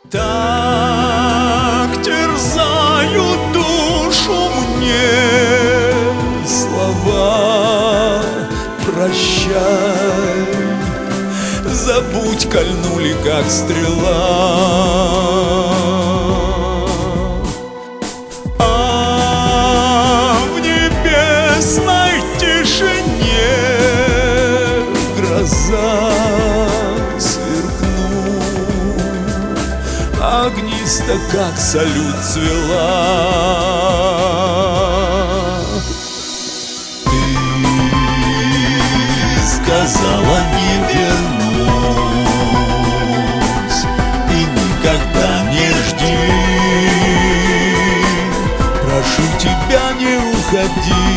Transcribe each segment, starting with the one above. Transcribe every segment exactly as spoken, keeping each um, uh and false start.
Так терзают душу мне слова «Прощай». Забудь, кольнули, как стрела. А в небесной тишине гроза сверкнул, огнисто, как салют, цвела. Ты сказала не вернусь и никогда не жди. Прошу тебя, не уходи.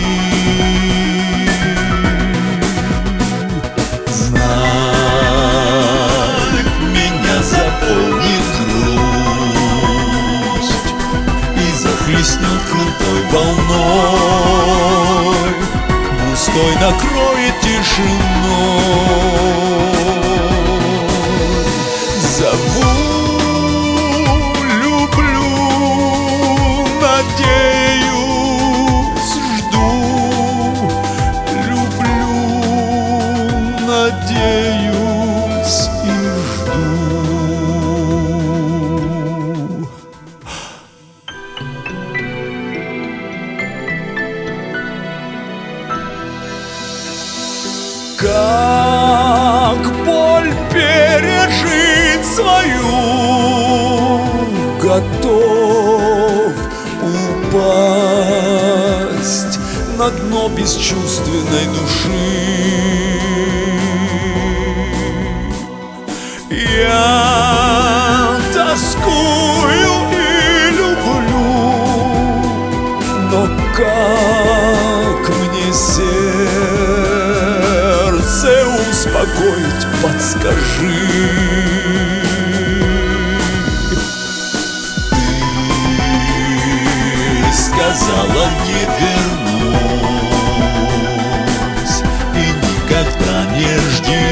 Знай, меня заполнит грусть и захлестнет крутой волной, густой накроет тишиной. Зову, люблю, надеюсь, жду. Люблю, надеюсь и жду. Как боль пережить свою, готов упасть на дно бесчувственной души. Я тоскую и люблю, но как мне сердце успокоить, подскажи. Ты сказала не вернусь и никогда не жди.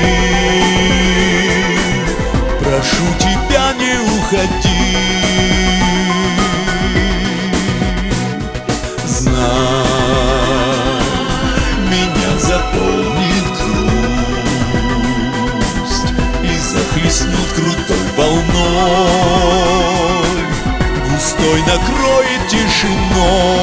Прошу тебя, не уходи. Знай, меня заполнит грусть и захлестнет крутой волной, густой накроет тишиной.